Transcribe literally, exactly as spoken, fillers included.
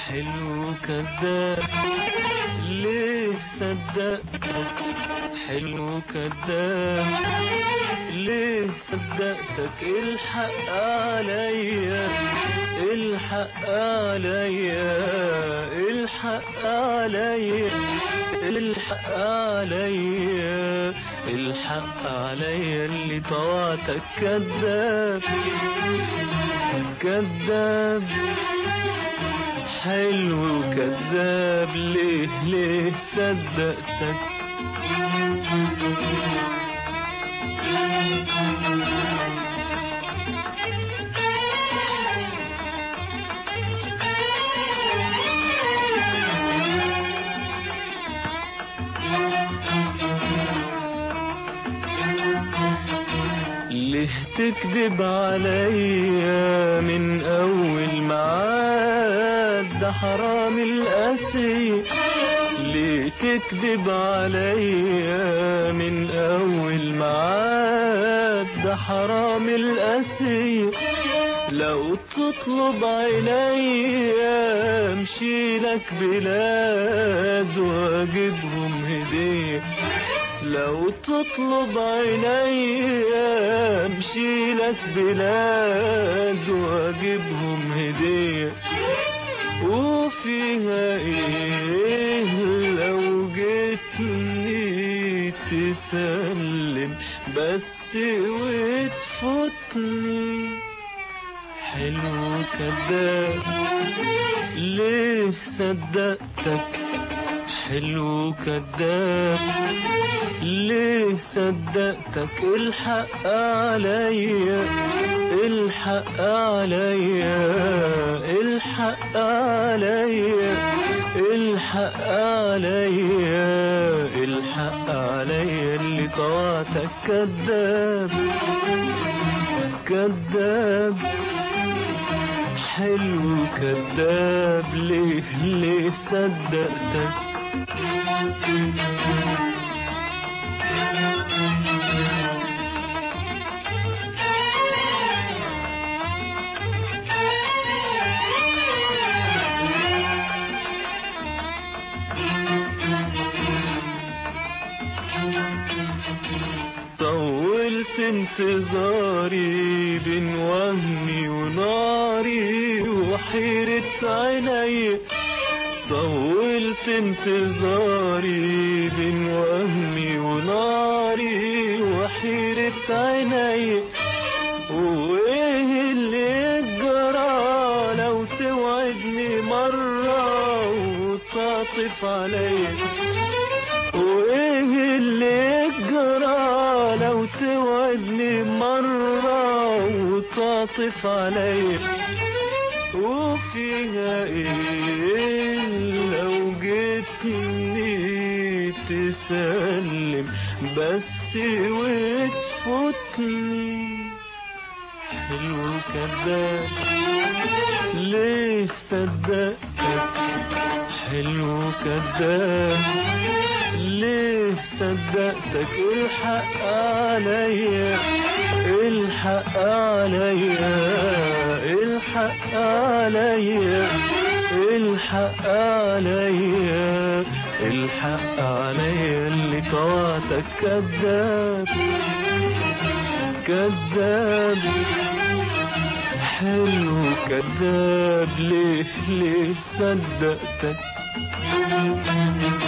حلو كذاب ليه صدقتك، حلو كذاب ليه صدقتك، الحق عليا الحق عليا الحق عليا الحق عليا الحق عليا اللي طوعتك كذاب كذاب حلو كذاب ليه ليه صدقتك. ليه تكذب عليا من اول معاد، ده حرام القاسي. ليه تكذب عليا من اول معاد، ده حرام القاسي. لو تطلب عينيا امشي لك بلاد واجيبهم هديه. لو تطلب عينيا امشي لك بلاد واجيبهم هديه. وفيها ايه لو جيتني تسلم بس وتفوتني. حلو كذاب ليه صدقتك، حلو كذاب ليه صدقتك، الحق عليا الحق عليا الحق عليا الحق عليا الحق عليا اللي طوعتك كذاب كذاب حلو كذاب ليه ليه صدقتك. طولت انتظاري بين وهمي وناري وحيرة عيني. طولت انتظاري بين وهمي وناري وحيرة عيني. وايه اللي يجرى لو توعدني مرة وتعطف عليا. وايه اللي يجرى لو توعدني مرة وتعطف عليا. وفيها ايه لو جيتني تسلم بس وتفوتني. حلو كذاب ليه صدقتك، حلو كذاب ليه صدقتك، الحق عليا الحق عليا الحق عليا الحق عليا الحق عليا اللي طوعتك كذاب كذاب حلو كذاب ليه ليه صدقتك.